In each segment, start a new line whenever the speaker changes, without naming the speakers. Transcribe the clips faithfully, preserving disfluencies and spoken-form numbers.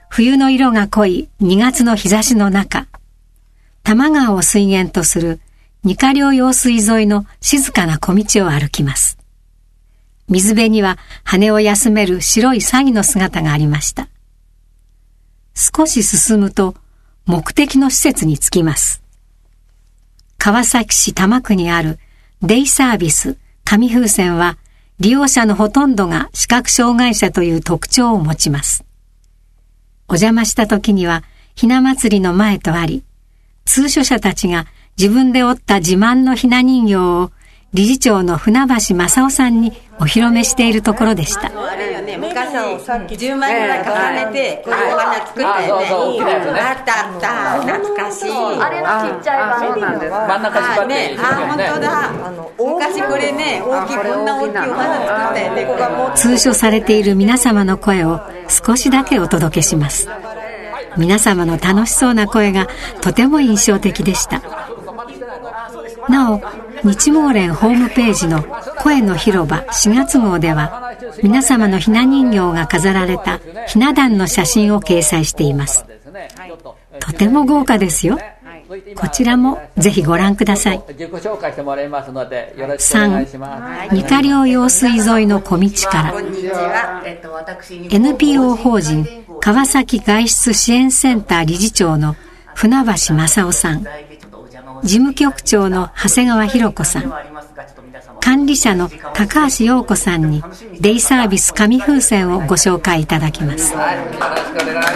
冬の色が濃いにがつの日差しの中、多摩川を水源とする二ヶ陵用水沿いの静かな小道を歩きます。水辺には羽を休める白い鷺の姿がありました。少し進むと目的の施設に着きます。川崎市多摩区にあるデイサービス紙風船は、利用者のほとんどが視覚障害者という特徴を持ちます。お邪魔した時にはひな祭りの前とあり、通所者たちが自分で折った自慢のひな人形を理事長の船橋正夫さんにお披露目しているところでした。
あれよね、昔じゅうまいぐらい重ねてこういうお花作ったよね。あったあった、懐かしい。
あれのちっちゃい版。そうなんです。
真ん中縛って
ね、あ、本当だ。昔これね、大きいこんな大きいお花作ったよね。
通所されている皆様の声を少しだけお届けします。皆様の楽しそうな声がとても印象的でした。なお、日毛連ホームページの声の広場しがつ号では、皆様のひな人形が飾られたひな壇の写真を掲載しています。とても豪華ですよ。こちらもぜひご覧ください。さん、二ヶ陵用水沿いの小道から、 エヌピーオー 法人川崎外出支援センター理事長の船橋正夫さん、事務局長の長谷川博子さん、管理者の高橋陽子さんにデイサービス紙風船をご紹介いただきます。
はい、よろしくお願いします。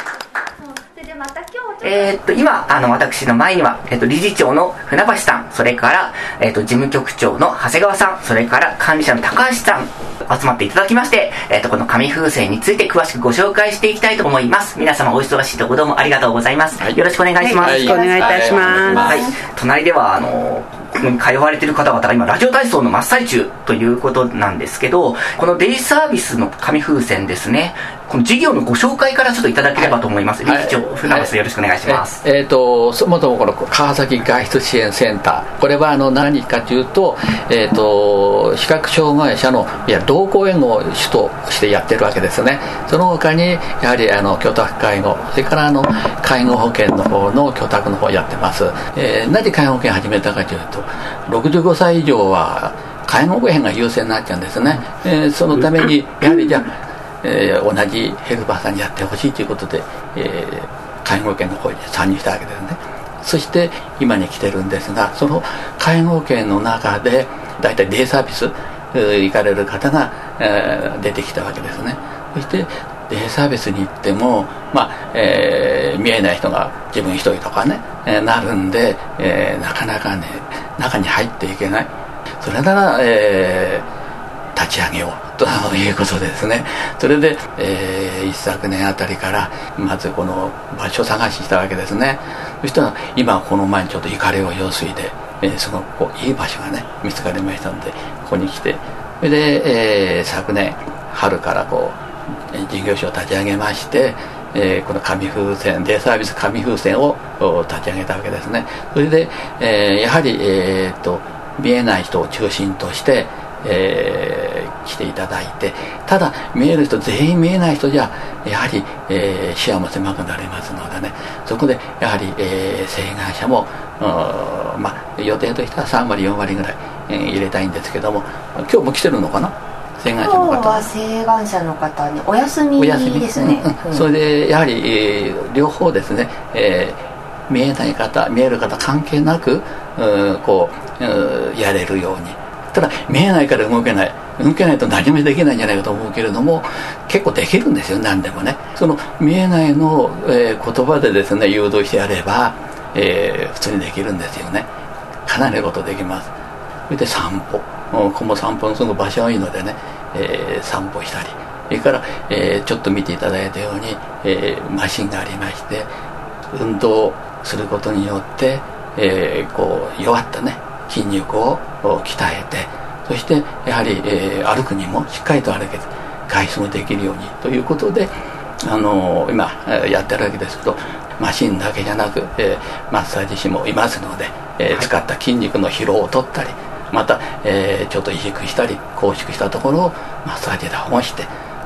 えー、っと今あの私の前には、えー、っと理事長の船橋さん、それから、えー、っと事務局長の長谷川さん、それから管理者の高橋さん集まっていただきまして、えー、っとこの紙風船について詳しくご紹介していきたいと思います。皆様お忙しいところどうもありがとうございます。はい、よろしくお願いします。
はい、よろしくお願いいたします。
はい、隣ではあのここに通われている方々が今ラジオ体操の真っ最中ということなんですけど、このデイサービスの紙風船ですね、この事業のご紹介からちょっといただければと思います。はい、理事長、船橋さん、よろしくお願いします。
えー、とそもそもこの川崎外出支援センター、これはあの何かというと、えー、と視覚障害者のいや同行援護を主としてやってるわけですね。その他にやはりあの居宅介護、それからあの介護保険の方の居宅の方をやってます。えー、なぜ介護保険を始めたかというと、ろくじゅうごさい以上は介護保険が優先になっちゃうんですね。えー、そのためにやはりじゃあえー、同じヘルパーさんにやってほしいということで、えー、介護保険の方に参入したわけですね。そして今に来てるんですが、その介護保険の中でだいたいデイサービス、えー、行かれる方が、えー、出てきたわけですね。そしてデイサービスに行っても、まあえー、見えない人が自分一人とかね、えー、なるんで、えー、なかなかね中に入っていけない。それなら、えー、立ち上げようということですね。それで、えー、一昨年あたりからまずこの場所探ししたわけですね。そしたら今この前にちょっとイカレオ用水で、えー、そのこういい場所がね見つかりましたので、ここに来て、それで、えー、昨年春からこう事業所を立ち上げまして、えー、この紙風船デイサービス紙風船を立ち上げたわけですね。それで、えー、やはり、えー、と見えない人を中心としてえー、来ていただいて、ただ見える人全員見えない人じゃやはり、えー、視野も狭くなりますのでね、そこでやはり、えー、請願者も、まあ、予定としてはさんわりよんわりぐらい、えー、入れたいんですけども、今日も来てるのかな、請願者の方。
今日は請願者の方にお休みですね。
うんうん、それでやはり、えー、両方ですね、えー、見えない方見える方関係なく、うこううやれるように。ただ見えないから動けない動けないと何もできないんじゃないかと思うけれども、結構できるんですよ、何でもね。その見えないのを、えー、言葉でですね誘導してやれば、えー、普通にできるんですよね。かなりのことできます。それで散歩、ここも散歩のすぐ場所がいいのでね、えー、散歩したり、それから、えー、ちょっと見ていただいたように、えー、マシンがありまして、運動することによって、えー、こう弱ったね筋肉を鍛えて、そしてやはり、えー、歩くにもしっかりと歩けて外出もできるようにということで、あのー、今やってるわけですけど、マシンだけじゃなく、えー、マッサージ師もいますので、えー、使った筋肉の疲労を取ったり、また、えー、ちょっと萎縮したり拘縮したところをマッサージで保護して、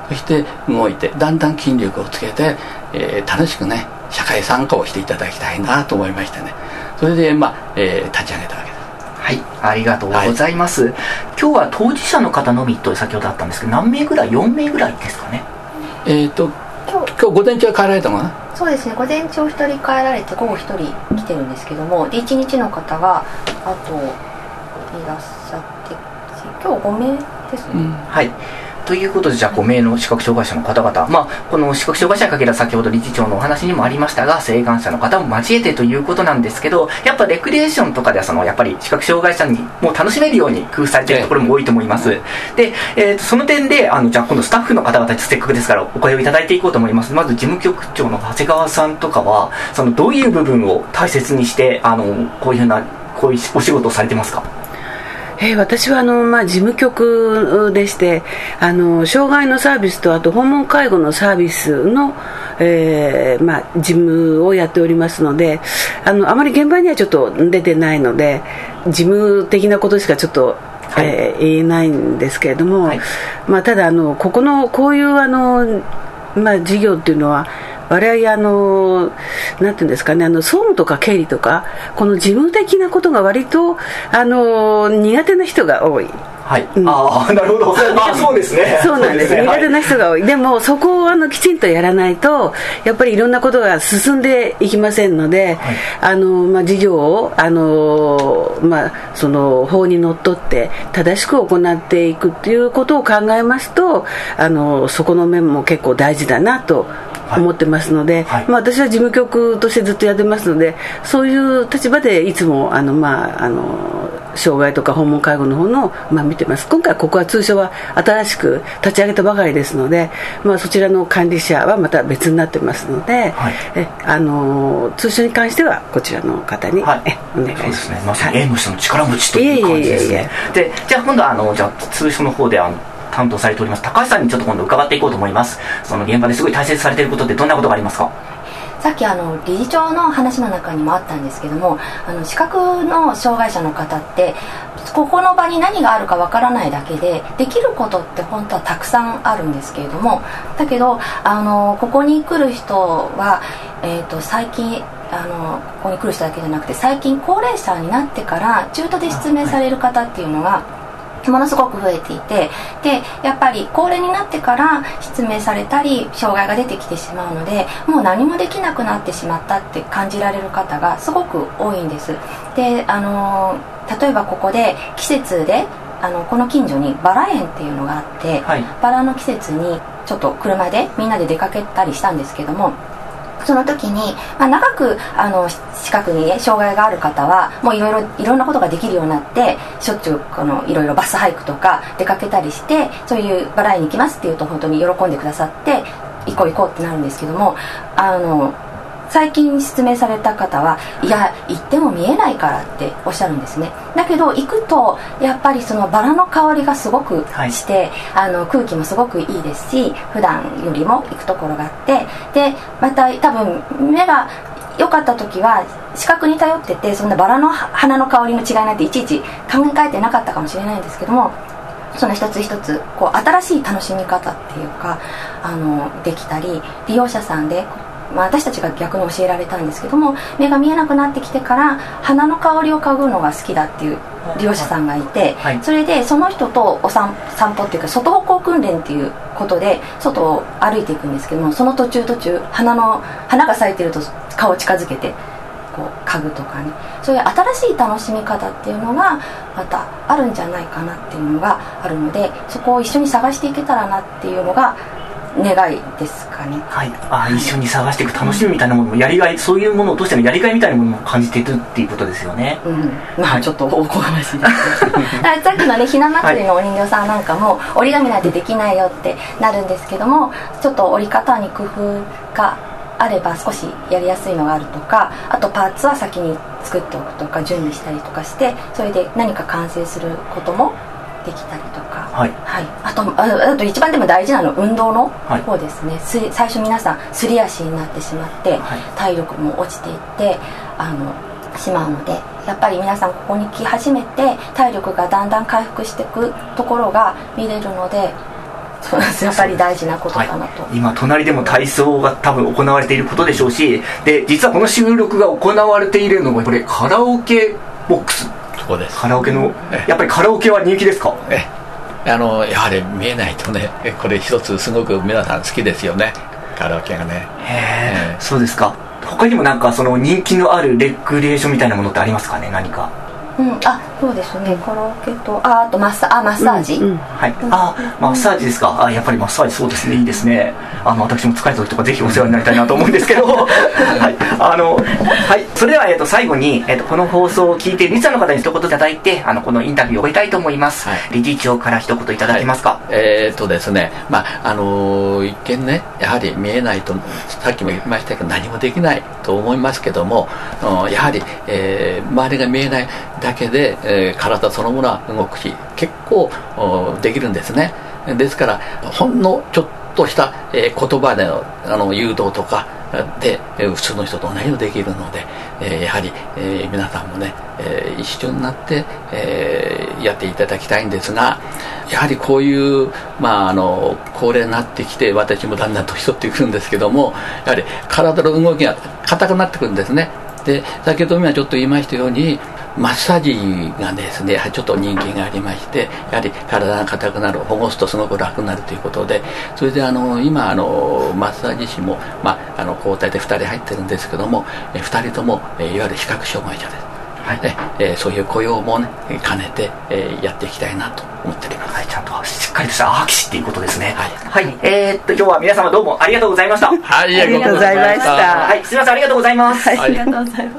そして動いてだんだん筋力をつけて、えー、楽しくね社会参加をしていただきたいなと思いましてね、それで、まあえー、立ち上げたわけです。
はい、ありがとうございます、はい、今日は当事者の方のみと先ほどあったんですけど、何名ぐらい？よん名ぐらいですかね。
えっ、ー、と今日午前中は帰られたのかな。
そうですね、午前中ひとり帰られて午後ひとり来てるんですけども、でいちにちの方があといらっしゃって今日ご名ですね、うん、
はいということで、じゃあご名の視覚障害者の方々、まあ、この視覚障害者にかける先ほど理事長のお話にもありましたが、晴眼者の方も交えてということなんですけど、やっぱレクリエーションとかではそのやっぱり視覚障害者にも楽しめるように工夫されているところも多いと思います。で、えー、とその点であのじゃあ今度スタッフの方々せっかくですからお声をいただいていこうと思います。まず事務局長の長谷川さんとかはそのどういう部分を大切にしてあのこういうふうなこういうお仕事をされてますか？
えー、私はあの、まあ、事務局でしてあの障害のサービスとあと訪問介護のサービスの、えーまあ、事務をやっておりますので、あのあまり現場にはちょっと出てないので事務的なことしかちょっと、はいえー、言えないんですけれども、はいまあ、ただあのここのこういうあの、まあ、事業っていうのは我々あのなんていうんですかね、あの総務とか経理とかこの事務的なことが割とあの苦手な人が多い。
はい、うん、ああなるほどあそうですね
そうなんです、ね、苦手な人が多い、はい、でもそこをあのきちんとやらないとやっぱりいろんなことが進んでいきませんので、はいあのまあ、事業をあの、まあ、その法にのっとって正しく行っていくということを考えますとあのそこの面も結構大事だなと思ってますので、はいまあ、私は事務局としてずっとやってますのでそういう立場でいつもあの、まあ、あの障害とか訪問介護の方の、まあ、見てます。今回ここは通所は新しく立ち上げたばかりですので、まあ、そちらの管理者はまた別になってますので、はい、えあの通所に関してはこちらの方に、はい、えお願いします。そうですね、
まさに縁の下の力持ちという感じですね。いえいえいえいえでじゃあ今度はあのじゃあ通所の方であの担当されております高橋さんにちょっと今度伺っていこうと思います。その現場ですごい大切されていることってどんなことがありますか？
さっきあの理事長の話の中にもあったんですけども、あの視覚の障害者の方ってここの場に何があるかわからないだけでできることって本当はたくさんあるんですけれども、だけどあのここに来る人は、えーと、最近あのここに来る人だけじゃなくて最近高齢者になってから中途で失明される方っていうのがものすごく増えていて、でやっぱり高齢になってから失明されたり障害が出てきてしまうのでもう何もできなくなってしまったって感じられる方がすごく多いんです。であの例えばここで季節であのこの近所にバラ園っていうのがあって、はい、バラの季節にちょっと車でみんなで出かけたりしたんですけども、その時に、まあ、長くあの近くに、ね、障害がある方はもういろいろいろんなことができるようになってしょっちゅうこのいろいろバスハイクとか出かけたりしてそういうバラ園に行きますっていうと本当に喜んでくださって行こう行こうってなるんですけども、あの最近失明された方はいや行っても見えないからっておっしゃるんですね。だけど行くとやっぱりそのバラの香りがすごくして、はい、あの空気もすごくいいですし普段よりも行くところがあってでまた多分目が良かった時は視覚に頼っててそんなバラの花の香りの違いなんていちいち考えてなかったかもしれないんですけども、その一つ一つこう新しい楽しみ方っていうかあのできたり利用者さんでまあ、私たちが逆に教えられたんですけども目が見えなくなってきてから花の香りを嗅ぐのが好きだっていう利用者さんがいて、はい、それでその人とお散散歩っていうか外歩行訓練っていうことで外を歩いていくんですけども、その途中途中花の花が咲いてると顔を近づけてこう嗅ぐとかね、そういう新しい楽しみ方っていうのがまたあるんじゃないかなっていうのがあるのでそこを一緒に探していけたらなっていうのが願いですかね。
はい、あ一緒に探していく楽しみみたいなものもやりがいそういうものとしてのやりがいみたいなものも感じているっていうことですよね。
うん、まあちょっとおこがましいですさっきのねひな祭りのお人形さんなんかも、はい、折り紙なんてできないよってなるんですけどもちょっと折り方に工夫があれば少しやりやすいのがあるとかあとパーツは先に作っておくとか準備したりとかしてそれで何か完成することもできたりとか、はいはい、あとあ、あと一番でも大事なの運動の方ですね、はい、最初皆さんすり足になってしまって、はい、体力も落ちていってあのしまうのでやっぱり皆さんここに来始めて体力がだんだん回復していくところが見れるのでそうなんです、やっぱり大事なことかなと、はい、
今隣でも体操が多分行われていることでしょうし、で実はこの収録が行われているのもこれカラオケボックス。
そうです。
カラオケのやっぱりカラオケは人気ですか？
えあのやはり見えないとね、これ一つすごく皆さん好きですよね、カラオケがね。
へえ、そうですか。他にもなんかその人気のあるレクリエーションみたいなものってありますかね、何か。
うん、あ、そうですね、カラオケと、あ、あとマッサあマッサージ、うんうん、
はい、あ、マッサージですか。あ、やっぱりマッサージ、そうですね、いいですね。あの私も疲れた時とかぜひお世話になりたいなと思うんですけどはい、あのはい、それでは、えっと、最後に、えっと、この放送を聞いてリスナーの方に一言いただいて、あのこのインタビューを終えたいと思います、はい、理事長から一言いただけますか？はい、
えー、っとですね、まああの一見ね、やはり見えないと、さっきも言いましたけど何もできないと思いますけども、やはり、えー、周りが見えないだけで、えー体そのものは動くし、結構できるんですね。ですからほんのちょっとした、えー、言葉での、あの誘導とかで、えー、普通の人と同じのできるので、えー、やはり、えー、皆さんもね、えー、一緒になって、えー、やっていただきたいんですが、やはりこういう、まあ、あの高齢になってきて、私もだんだん年取ってくるんですけども、やはり体の動きが硬くなってくるんですね。で先ほど今ちょっと言いましたように、マッサージがですね、ちょっと人気がありまして、やはり体が硬くなる、ほぐすとすごく楽になるということで、それであの今あのマッサージ師も、まあ、あの交代でふたり入ってるんですけども、えふたりとも、えいわゆる視覚障害者です。はい、えー、そういう雇用もね兼ねて、えー、やっていきたいなと思っております。
はい、ちゃんとしっかりとしたアーキシっていうことですね。はい、はい、えー、っと今日は皆様どうもありがとうございました。
はい、
ありがとうございました。
はい、すみません、ありがとうございます。
はい、ありがとうございます。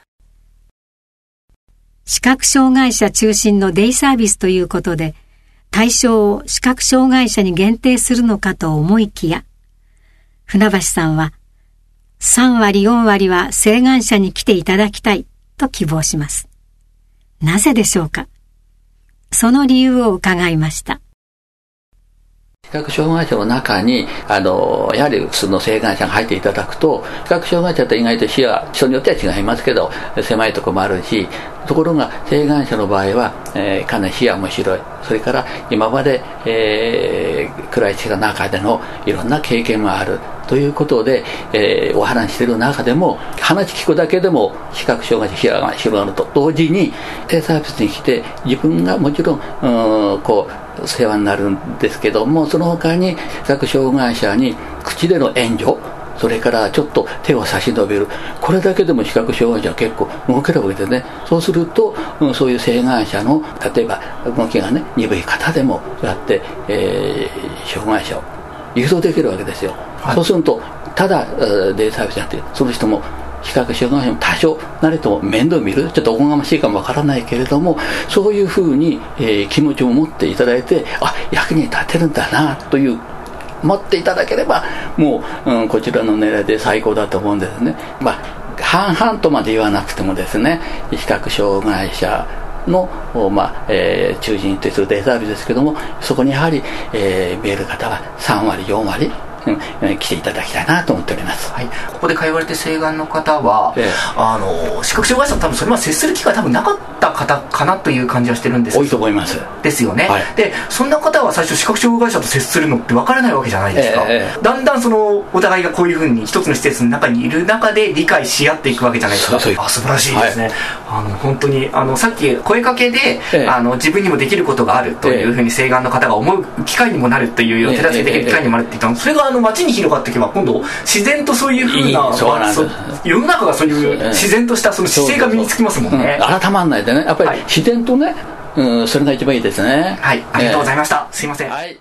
視覚障害者中心のデイサービスということで、対象を視覚障害者に限定するのかと思いきや、船橋さんはさんわりよんわりは晴眼者に来ていただきたいと希望します。なぜでしょうか。その理由を伺いました。
視覚障害者の中にあのやはり普通の晴眼者が入っていただくと、視覚障害者って意外と視野、人によっては違いますけど狭いところもあるし、ところが晴眼者の場合は、えー、かなり視野も広い、それから今まで、えー、暮らしてきた中でのいろんな経験もあるということで、えー、お話している中でも話聞くだけでも視覚障害者視野が広がると同時に、デイサービスに来て自分がもちろん、うん、こう世話になるんですけども、その他に視覚障害者に口での援助、それからちょっと手を差し伸べる、これだけでも視覚障害者は結構動けるわけですね。そうすると、うん、そういう晴眼者の例えば動きがね鈍い方でもそうやって、えー、障害者を誘導できるわけですよ。はい、そうするとただデイサービスじゃなくて、その人も視覚障害者も多少慣れても面倒見る、ちょっとおこがましいかもわからないけれども、そういうふうに、えー、気持ちを持っていただいて、あ、役に立てるんだなという持っていただければ、もう、うん、こちらの狙いで最高だと思うんですね。まあ半々とまで言わなくてもですね、視覚障害者の、まあえー、中心とするデイサービスですけども、そこにやはり、えー、見える方はさんわりよんわりうん、来ていただきたいなと思っております。
はい、ここで通われて晴眼の方は、ええ、あの視覚障害者と多分それまで接する機会多分なかった方かなという感じはしてるんです。
多いと思います。
ですよね。
はい、
でそんな方は最初視覚障害者と接するのって分からないわけじゃないですか。ええ、だんだんそのお互いがこういうふうに一つの施設の中にいる中で理解し合っていくわけじゃないですか。そうそう、あ、素晴らしいですね。はい、あの本当にあのさっき声かけで、ええ、あの自分にもできることがあるというふうに晴眼の方が思う機会にもなるという、ええ、手助けできる機会にもなるって言ったの、それがあの街に広がっていけば今度自然とそういうふうな、いいそうなんです、世の中がそういう自然としたその姿勢が身につきますもんね。
そうそうそう、うん、改まんないでね、やっぱり自然とね、うん、それが一番いいですね。
はい、ありがとうございました。えー、すいません。はい、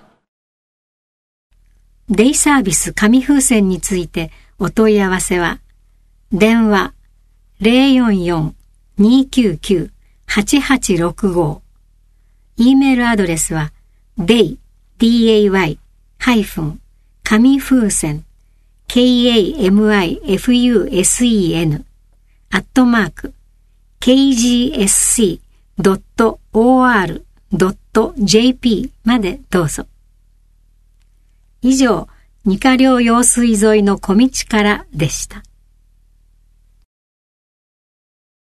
デイサービス紙風船についてお問い合わせは電話 ゼロよんよん にきゅうきゅう はちはちろくご、 E メールアドレスは デイ ハイフン紙風船 ケーエーエムアイエフユーエスイーエヌ アットマーク ケージーエスシードットオーアールドットジェーピー までどうぞ。以上、二課寮用水沿いの小道からでした。